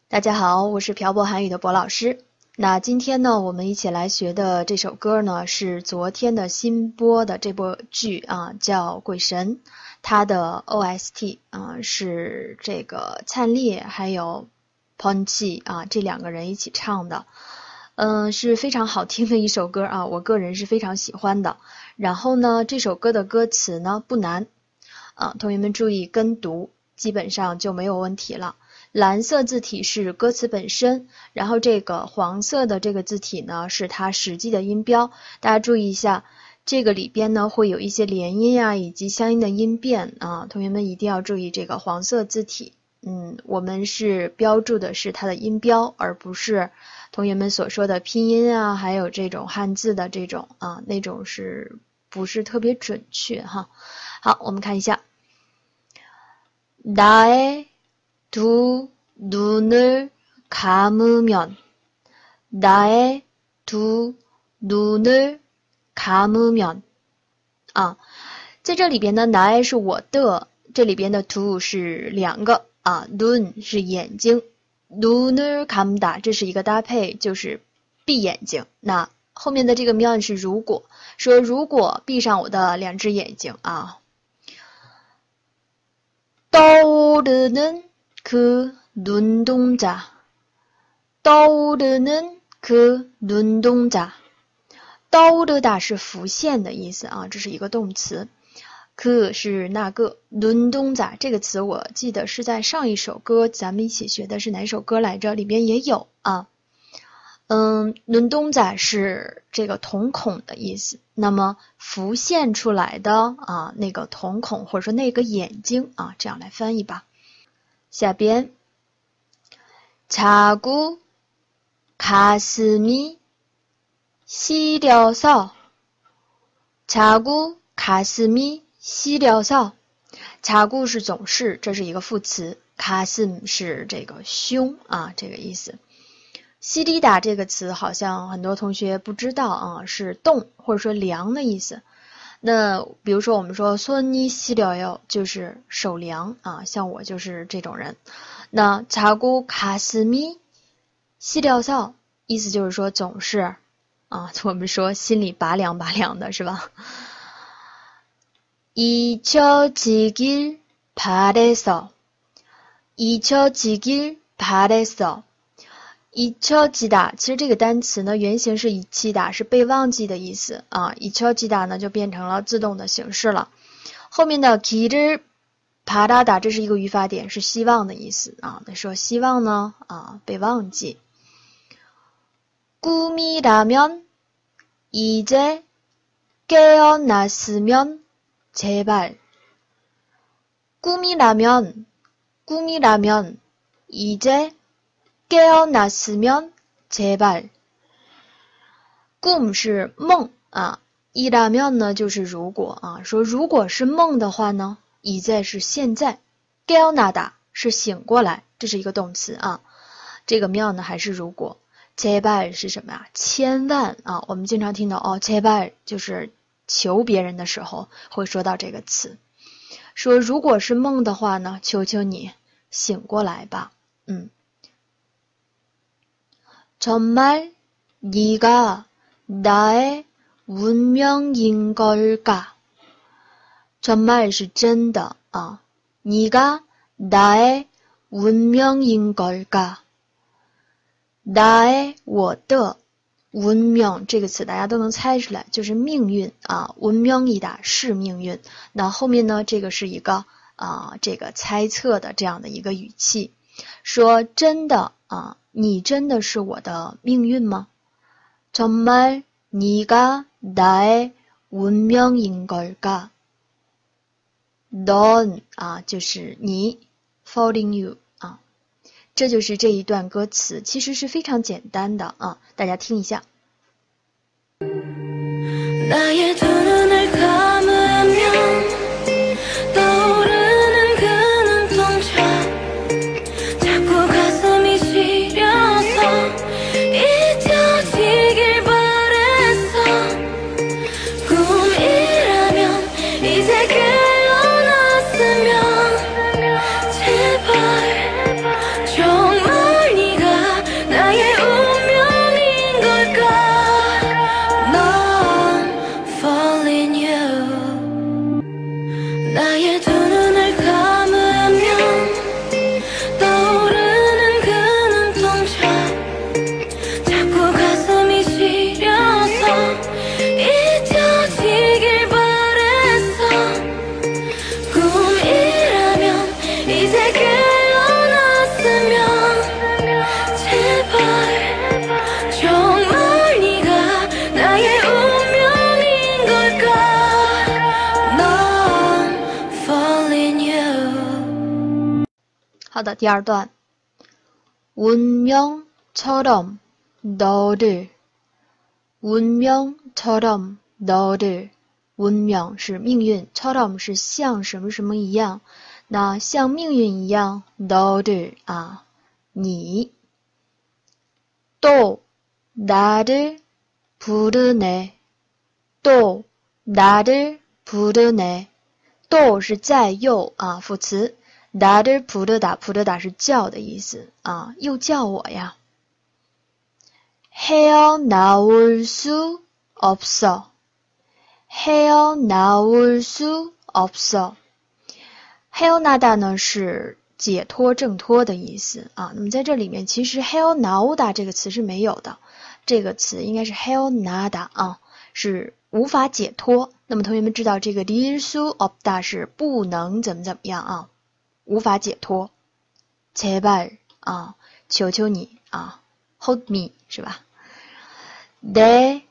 大家好，我是漂泊韩语的博老师。那今天呢，我们一起来学的这首歌呢，是昨天的新播的这部剧啊，叫《鬼神》，它的 OST 是这个灿烈还有 Ponchi 这两个人一起唱的，是非常好听的一首歌啊，我个人是非常喜欢的。然后呢，这首歌的歌词呢不难同学们注意跟读，基本上就没有问题了。蓝色字体是歌词本身，然后这个黄色的这个字体呢是它实际的音标，大家注意一下，这个里边呢会有一些连音以及相应的音变同学们一定要注意这个黄色字体，我们是标注的是它的音标，而不是同学们所说的拼音还有这种汉字的这种那种是不是特别准确哈。好，我们看一下나의 두 눈을 감으면 나의 두 눈을 감으면在这里边呢나의是我的，这里边的두是两个눈是眼睛，눈을 감다这是一个搭配，就是闭眼睛。那后面的这个면是如果，说如果闭上我的两只眼睛떠오르는 그 눈동자 떠오르는 그 눈동자 떠오르다是浮现的意思这是一个动词，그是那个，눈동자这个词我记得是在上一首歌咱们一起学的是哪首歌来着，里边也有눈동자是这个瞳孔的意思，那么浮现出来的那个瞳孔或者说那个眼睛这样来翻译吧。下边자꾸 가슴이 시려서 자꾸 가슴이 시려서 자꾸是总是，这是一个副词，가슴是这个胸这个意思。시리다这个词好像很多同学不知道是冻或者说凉的意思。那比如说我们说손이 시려요就是手凉像我就是这种人。那자꾸 가슴이 시려서意思就是说总是我们说心里拔凉拔凉的是吧。잊혀지길 바래서 잊혀지길 바래서 잊혀지다其实这个单词呢原型是잊히다是被忘记的意思잊혀지다呢就变成了自动的形式了。后面的길을 바라다这是一个语法点，是希望的意思那说希望呢被忘记。꿈이라면 이제 깨어났으면 제발 꿈이라면 이제 깨어났으면 제발 꿈是梦이라면呢就是如果说如果是梦的话呢이제是现在，깨어나다是醒过来，这是一个动词这个면呢还是如果，제발是什么呀？千万我们经常听到제발就是求别人的时候会说到这个词，说如果是梦的话呢，求求你醒过来吧。정말 네가 나의 운명인 걸까？정말是真的네가 나의 운명인 걸까？ 나의我的운명这个词大家都能猜出来，就是命运운명이다是命运。那后面呢，这个是一个这个猜测的这样的一个语气，说真的你真的是我的命运吗？ 정말 네가 나의 운명인 걸까？ 넌就是你 falling you这就是这一段歌词，其实是非常简单的大家听一下。 나의 두 눈을 감으면 떠오르는 그 눈동자 자꾸 가슴이 시려서 잊혀지길 바랬어 꿈이라면 이제 깨어났으면 제발 정말 好的，第二段。운명처럼 너를 운명처럼 너를 운명是命运 처럼 是像什么什么一样，那像命运一样 너를 啊你 또 나를 부르네 또 나를 부르네 또是在又啊副词나를 부르다 부르다是叫的意思啊又叫我呀헤어나올 수 없어 헤어나올 수 없어 헤어나다呢是解脱挣脱的意思啊那么在这里面其实 헤어나오다 这个词是没有的这个词应该是 헤어나다 啊是无法解脱那么同学们知道这个릴 수 없다 是不能怎么样啊无法解脱제발啊求求你啊 hold me 是吧내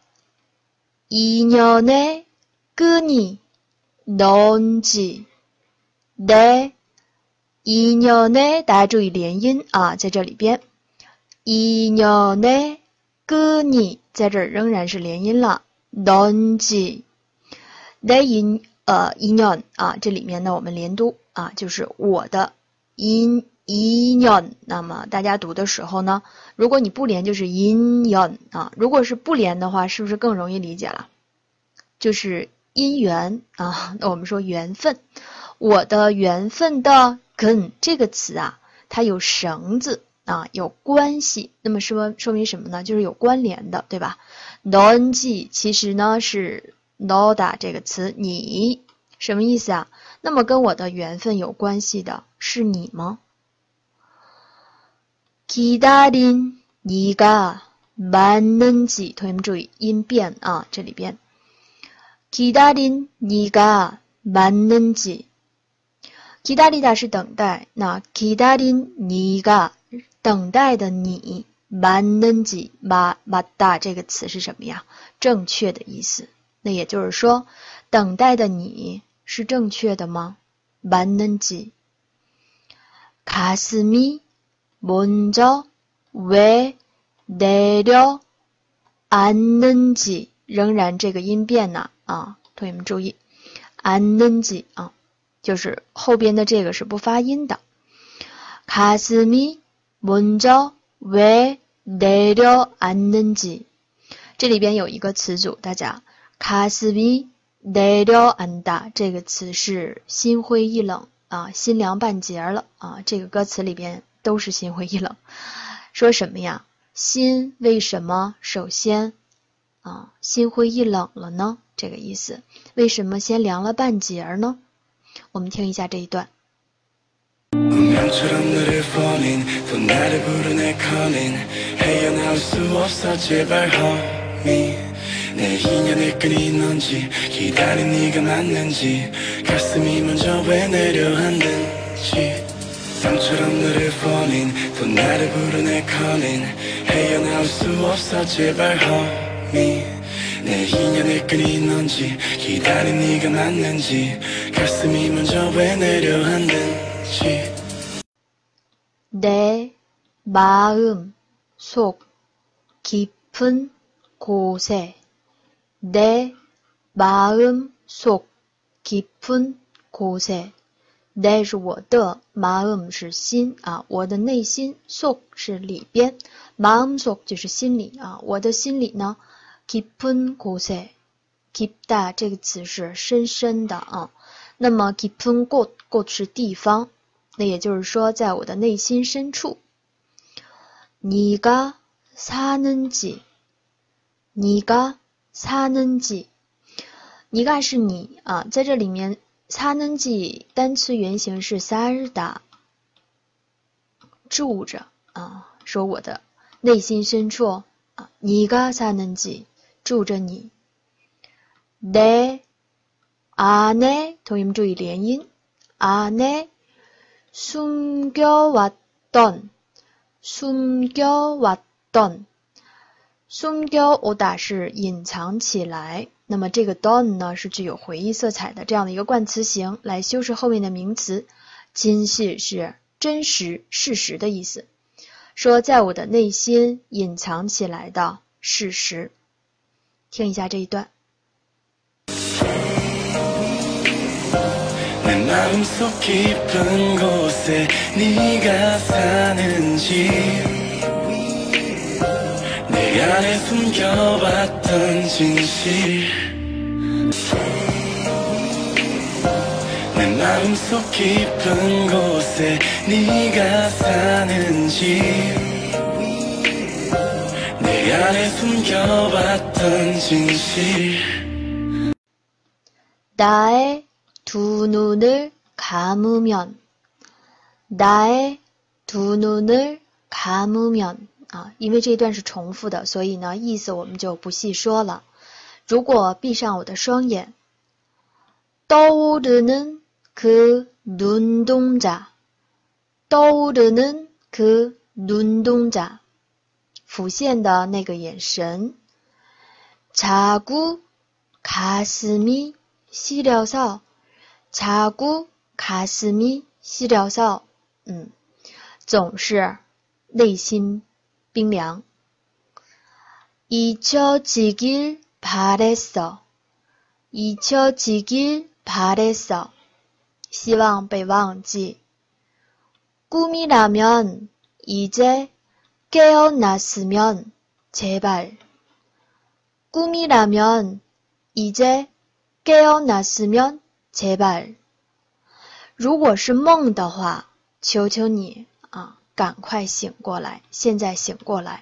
인연의 끈이 뭔지 내 인연의大家注意连音啊在这里边 인연의 끈이在这儿仍然是连音了 뭔지 내 인연啊这里面呢我们连读啊就是我的인연那么大家读的时候呢如果你不连就是 인연啊如果是不连的话是不是更容易理解了就是姻缘啊那我们说缘分我的缘分的근这个词啊它有绳子啊有关系那么说明什么呢就是有关联的对吧넌지其实呢是 너다这个词你什么意思啊那么跟我的缘分有关系的是你吗기다린 네가 맞는지同学们注意音变啊这里边기다린 네가 맞는지 기다리다是等待那 기다린 네가等待的你 맞는지 맞다这个词是什么呀正确的意思那也就是说等待的你是正确的吗 맞는지 가슴이 먼저 왜 내려앉는지仍然这个音变呢啊同学们注意 앉는지啊就是后边的这个是不发音的 가슴이 먼저 왜 내려앉는지这里边有一个词组大家 가슴이 내려앉다这个词是心灰意冷啊心凉半截了啊这个歌词里边都是心灰意冷说什么呀心为什么首先啊心灰意冷了呢这个意思为什么先凉了半截呢我们听一下这一段운명처럼 너를 falling 또 나를 부르네 calling 헤어나올 수 없어 제발 homie 내 인연의 끈이 뭔지 기다린 네가 맞는지 가슴이 먼저 왜 내려앉는지 땅처럼 너를 falling 또 나를 부르네 calling 헤어나올 수 없어 제발 homie 내 인연의 끈이 뭔지 기다린 네가 맞는지 가슴이 먼저 왜 내려앉는지 내 마음 속 깊은 곳에 내 마음 속 깊은 곳에 내是我的 마음 是心啊我的内心 속 是里边 마음 속 就是心里啊我的心里呢 깊은 곳에 깊다 这个词是深深的啊那么 깊은 곳 곳是地方那也就是说在我的内心深处 네가 사는지 네가 사는지 네가是你啊在这里面사는지单词原型是 살다 住着啊说我的内心深处啊네가 사는지住着你 내 안에同学们注意连音 안에 숨겨왔던 숨겨오다是隐藏起来那么这个 don 呢是具有回忆色彩的这样的一个冠词形来修饰后面的名词今系是真实、事实的意思。说在我的内心隐藏起来的事实。听一下这一段。 내 마음속 깊은 곳에 네가 사는지 내 안에 숨겨왔던 진실 내 마음속 깊은 곳에 네가 사는지 내 안에 숨겨왔던 진실 나의 두 눈을 감으면 나의 두 눈을 감으면 因为这一段是重复的，所以呢意思我们就不细说了。如果闭上我的双眼 떠오르는 그 눈동자 떠오르는 그 눈동자 浮现的那个眼神 자꾸 가슴이 시려서 자꾸 가슴이 시려서 总是内心冰凉 잊혀지길 바랬어 잊혀지길 바랬어 希望被忘记 꿈이라면 이제 깨어났으면 제발 꿈이라면 이제 깨어났으면 제발 如果是梦的话求求你赶快醒过来现在醒过来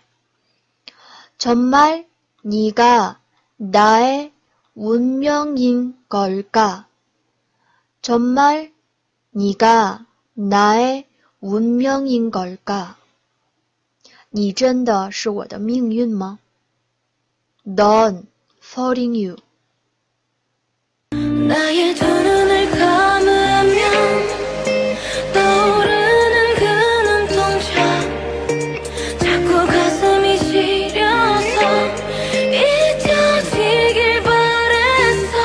정말 네가 나의 운명인 걸까 정말 네가 나의 운명인 걸까 你真的是我的命运吗 Don't falling you 나의 두 눈을 감으면 떠오르는 그 눈동자 자꾸 가슴이 시려서 잊혀지길 바랬어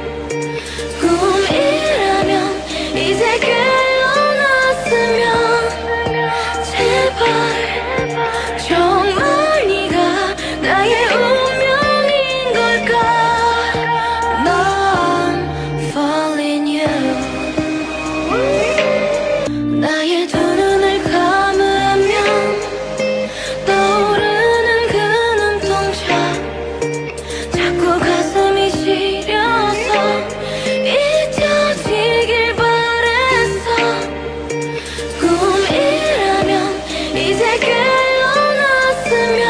꿈이라면 이제 깨어났으면 제발 정말 네가 나의 운명인 걸까 나의 두 눈을 감으면 떠오르는 그 눈동자 자꾸 가슴이 시려서 잊혀지길 바랬어 꿈이라면 이제 깨어났으면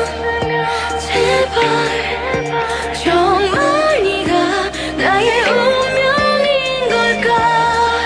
제발 정말 네가 나의 운명인 걸까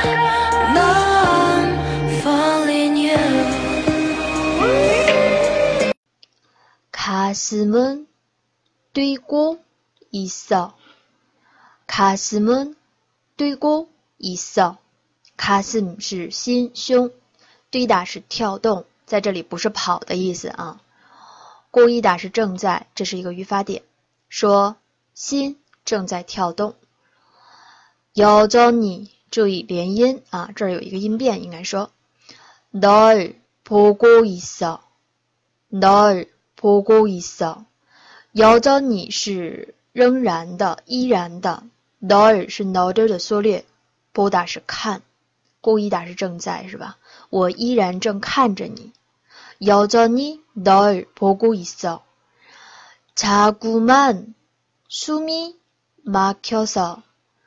가슴은 뛰고 있어. 가슴은 뛰고 있어. 가슴是心胸，对打是跳动，在这里不是跑的意思啊。过一打是正在，这是一个语法点，说心正在跳动。여전히注意连音啊，这儿有一个音变，应该说널 보고 있어. 널 보고 있어. 여전히是仍然的，依然的。널是너를的缩略，보다是看，过一打是正在，是吧？我依然正看着你。여전히 널 보고 있어. 자꾸만 숨이 막혀서.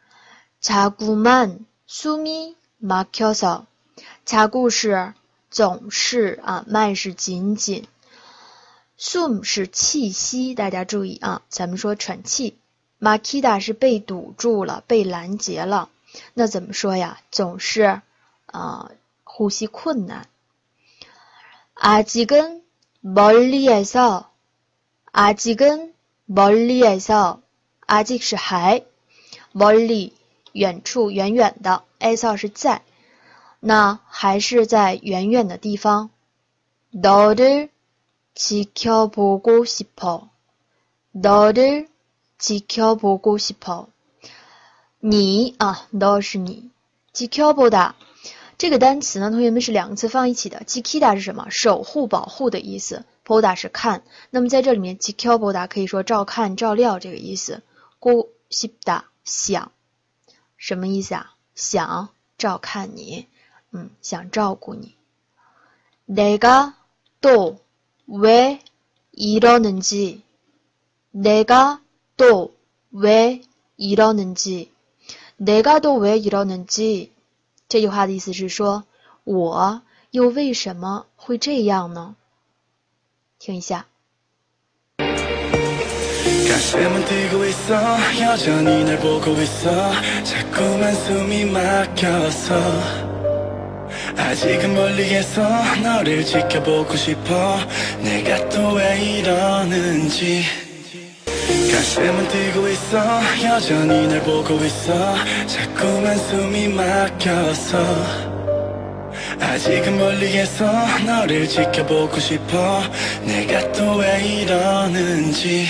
자꾸만 숨이 막혀서. 자꾸是总是啊，慢是仅仅。숨是气息，大家注意啊，咱们说喘气。막히다是被堵住了，被拦截了。那怎么说呀？总是呼吸困难。아직은 멀리에서. 아직은 멀리에서. 아직是还，멀리远处远远的，에서是在，那还是在远远的地方。너를 지켜보고 싶어. 너를 지켜보고 싶어. 你啊，너是你，지켜보다 这个单词呢，同学们是两个词放一起的。지키다是什么？守护、保护的意思。보다是看。那么在这里面，지켜보다可以说照看、照料这个意思。고싶다想，什么意思啊？想照看你，想照顾你。내가 또 왜 이러는지 내가 또 왜 이러는지 내가 또 왜 이러는지这句话的意思是说，我又为什么会这样呢？听一下。 가슴은 뛰고 있어 여전히 날 보고 있어 자꾸만 숨이 막혀서 아직은 멀리에서 너를 지켜보고 싶어 내가 또 왜 이러는지 가슴은 뛰고 있어 여전히 날 보고 있어 자꾸만 숨이 막혀서 아직은 멀리에서 너를 지켜보고 싶어 내가 또 왜 이러는지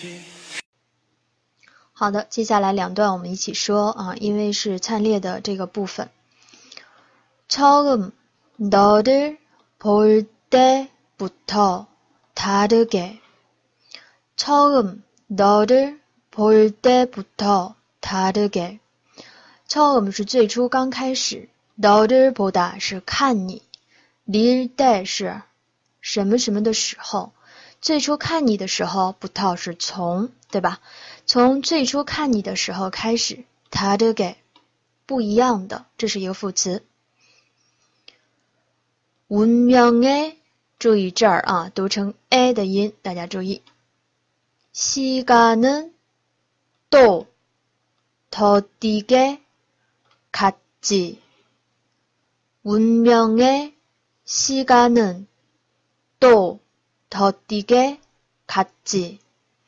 好的，接下来两段我们一起说啊，因为是灿烈的这个部分。처음 너를 볼 때부터 다르게 처음 너를 볼 때부터 다르게 처음是最初刚开始 너를 보다是看你 릴 때是什么什么的时候最初看你的时候 부터是从对吧从最初看你的时候开始 다르게不一样的这是一个副词 운명의 注意这儿啊读成 a 的音大家注意 시간은 또 더디게 갔지. 운명의 시간은 또 더디게 갔지.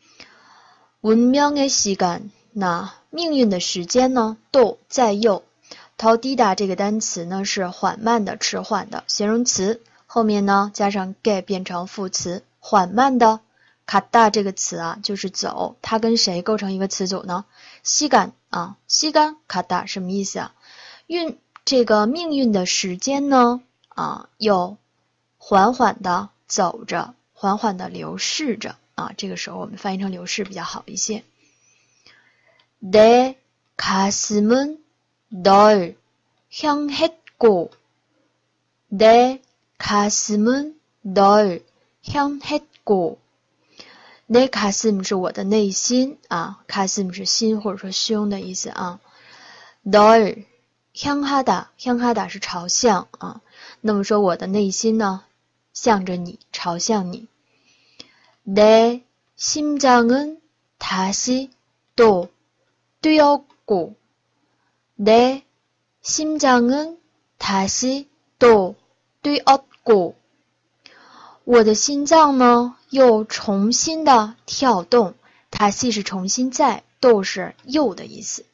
운명의 시간, 那命运的时间呢？또在右。더디다这个单词呢是缓慢的、迟缓的形容词，后面呢加上 get 变成副词，缓慢的。갔다这个词啊就是走，它跟谁构成一个词组呢？시간啊，시간 갔다什么意思啊？这个命运的时间呢又缓缓的走着，缓缓的流逝着啊，这个时候我们翻译成流逝比较好一些。내 가슴은 널 향했고 내 가슴은 널 향했고 내 가슴是我的内心啊 가슴是心或者说胸的意思啊 널 향하다 향하다是朝向啊那么说我的内心呢向着你朝向你 내 심장은 다시 또 뛰었고 내 심장은 다시 또 뛰었고 我的心脏呢又重新的跳动다시是重新再또是又的意思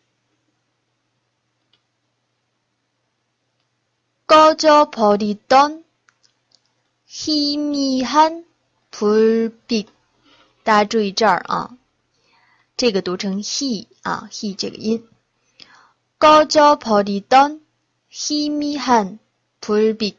꺼져버리던 희미한 불빛大家注意这儿啊这个读成 he 啊 he 这个音 꺼져버리던 희미한 불빛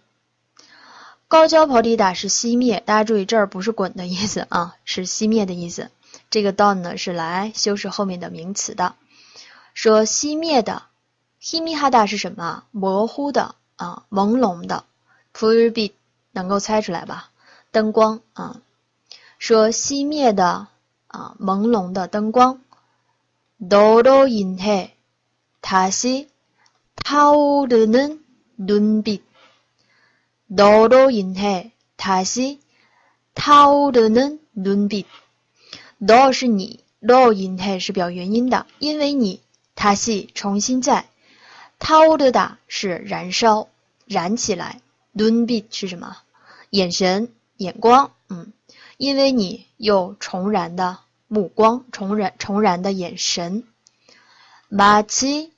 꺼져버리다是熄灭大家注意这儿不是滚的意思啊是熄灭的意思这个 don 呢是来修饰后面的名词的说熄灭的 희미하다是什么模糊的啊朦胧的 불빛能够猜出来吧灯光啊说熄灭的啊朦胧的灯光 너로 인해 다시 타오르는 눈빛 너로 인해 다시 타오르는 눈빛 너是你 로 인해是表原因的因为你 다시重新在 타오르다是燃烧燃起来 눈빛是什么眼神眼光因为你有重燃的目光重燃的眼神 마치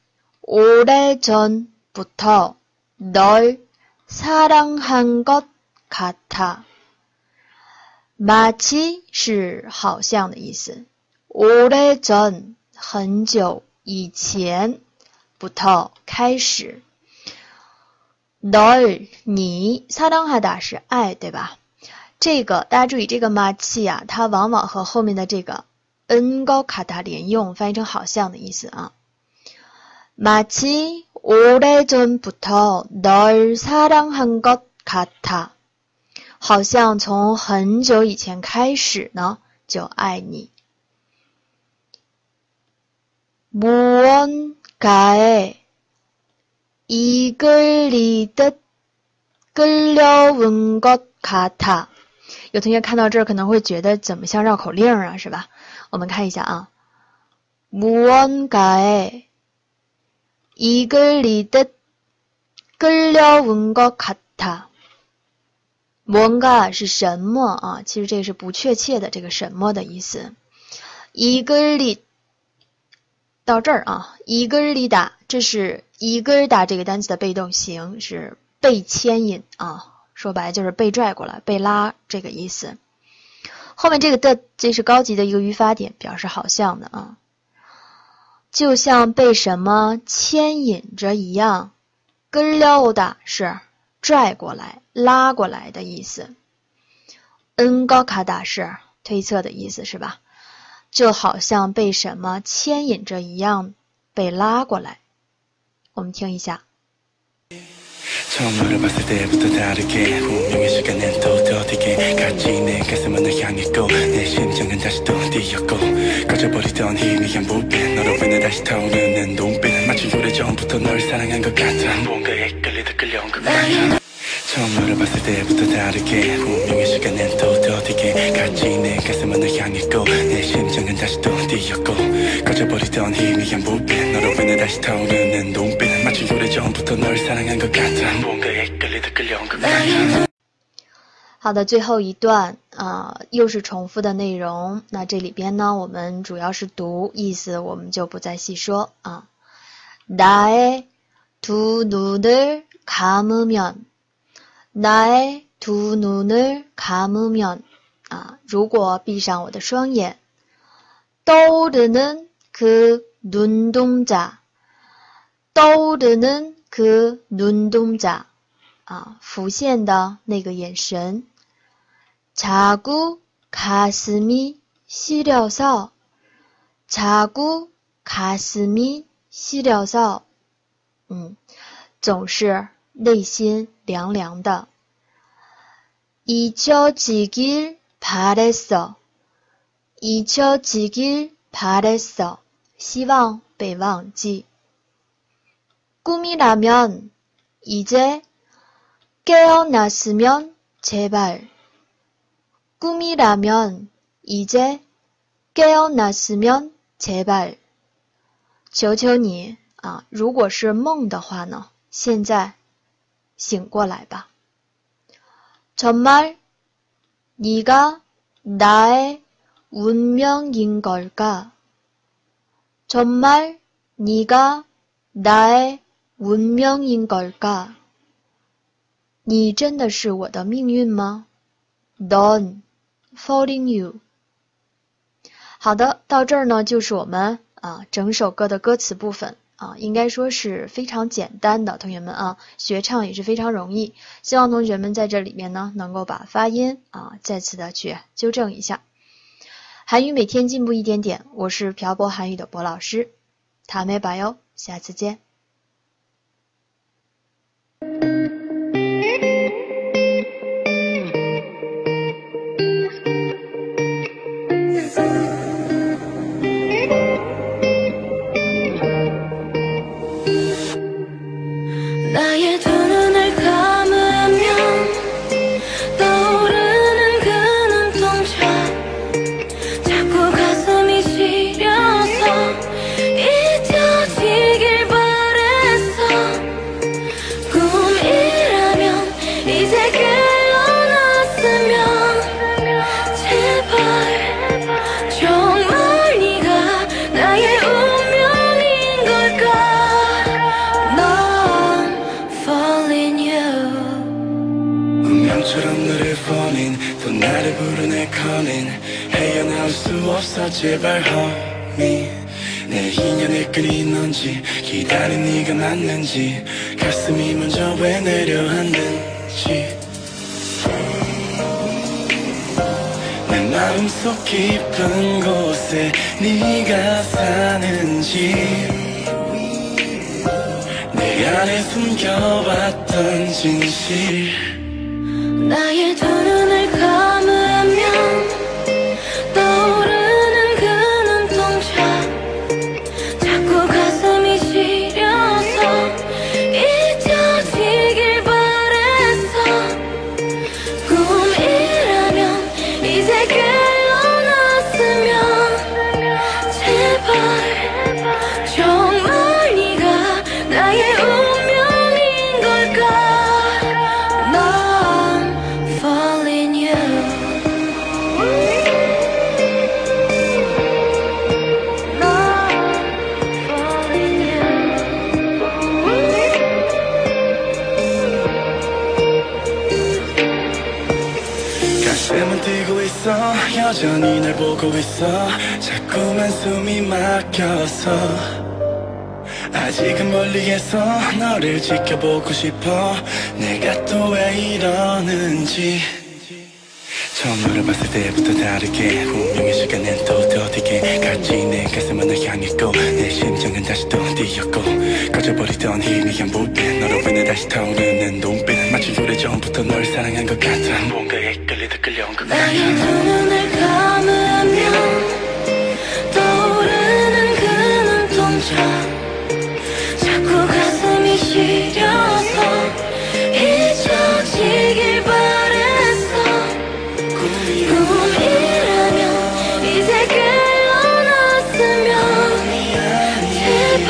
오래전부터 널 사랑한 것 같아. 마치 是好像的意思 오래전 很久以前부터开始 널你 사랑하다 是爱，对吧？这个大家注意，这个마치啊，它往往和后面的这个은것같아连用，翻译成好像的意思啊。마치 오래전부터 널 사랑한 것 같아，好像从很久以前开始呢就爱你。무언가에 이끌리듯 끌려온 것 같아。有同学看到这儿可能会觉得怎么像绕口令啊，是吧？我们看一下啊， 무언가에 이끌리듯 끌려온 것 같아。 무언가是什么啊？其实这是不确切的这个什么的意思。이끌리到这儿啊，이끌리다这是이끌다这个单词的被动形，是被牵引啊。说白了就是被拽过来，被拉这个意思。后面这个的这是高级的一个语法点，表示好像的啊，就像被什么牵引着一样。끌려오다是拽过来、拉过来的意思。은것하다是推测的意思，是吧？就好像被什么牵引着一样，被拉过来。我们听一下。 처음 너를 봤을 때부터 다르게 운명의 시간엔 또 더디게 같이 내 가슴은 널 향했고 내 심장은 다시 또 뛰었고 꺼져버리던 희미한 불빛 너로 인해 다시 타오르는 눈빛 마치 오래전부터 널 사랑한 것 같아 뭔가에 끌리다 끌려온 것 같아 처음 너를 봤을 때부터 다르게 운명의 시간엔 또 더디게 같이 내 가슴은 널 향했고 내 심장은 다시 또 뛰었고 꺼져버리던 희미한 불빛 너로 인해 다시 타오르는 눈빛 마치 오래전부터 널 사랑한 것 같아 뭔가에 끌리다 끌려온 것 같아 好的，最后一段又是重复的内容。那这里边呢，我们主要是读，意思我们就不再细说啊。나의 두 눈을 감으면 나의 두 눈을 감으면如果闭上我的双眼 떠오르는 그 눈동자 떠오르는 그 눈동자 浮现的那个眼神 자꾸 가슴이 시려서 자꾸 가슴이 시려서 总是内心凉凉的 잊혀지길 바랬어 잊혀지길 바랬어 希望被忘记 꿈이라면 이제 깨어났으면 제발 꿈이라면 이제 깨어났으면 제발 求求你如果是梦的话呢现在醒过来吧 정말 네가 나의 운명인 걸까? 정말 네가 나의 운명인 걸까? 你真的是我的命运吗 ？Don't falling you。好的，到这儿呢就是我们整首歌的歌词部分。应该说是非常简单的，同学们学唱也是非常容易。希望同学们在这里面呢，能够把发音再次的去纠正一下。韩语每天进步一点点，我是漂泊韩语的博老师，다음에 봐요，下次见。 나의 두 눈을 감으면 떠오르는 그 눈동자 자꾸 가슴이 시려서 잊혀지길 바랬어 꿈이라면 이제 깨어났으면 제발 정말 네가 나의 운명인 걸까 운명처럼 너를 falling 또 나를 부르네 calling 헤어나올 수 없어 제발 homie 내 인연을 끊인 건지 기다린 네가 맞는지 가슴이 먼저 왜 내려앉는지 내 마음속 깊은 곳에 네가 사는지 내 안에 숨겨왔던 진실 나의 두 눈을 감으면 떠오르는 그 눈동자 자꾸 가슴이 시려서 잊혀지길 바랬어 꿈이라면 이제 깨어났으면 제발 정말 네가 나의 운명인 걸까 난 falling you 가슴은 뛰고 있어 여전히 날 보고 있어 자꾸만 숨이 막혀서 아직은 멀리에서 너를 지켜보고 싶어 내가 또 왜 이러는지 처음 너를 봤을 때부터 다르게 운명의 시간은 또 더디게 같이 내 가슴은 널 향했고 내 심장은 다시 또 뛰었고 꺼져버리던 희미한 불빛 너로 인해 다시 타오르는 눈빛 마치 오래전부터 널 사랑한 것 같아 뭔가에 끌리듯 끌려온 것 같아 나의 두 눈을 감으면 떠오르는 그 눈동자 자꾸 가슴이 시려서 잊혀지길 바랬어 꿈이라면 이제 깨어났으면 제발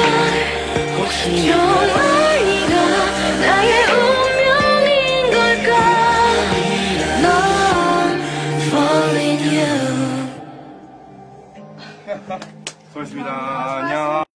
정말 네가 나의 운명인 걸까 난 falling you 수고하셨습니다. 안녕.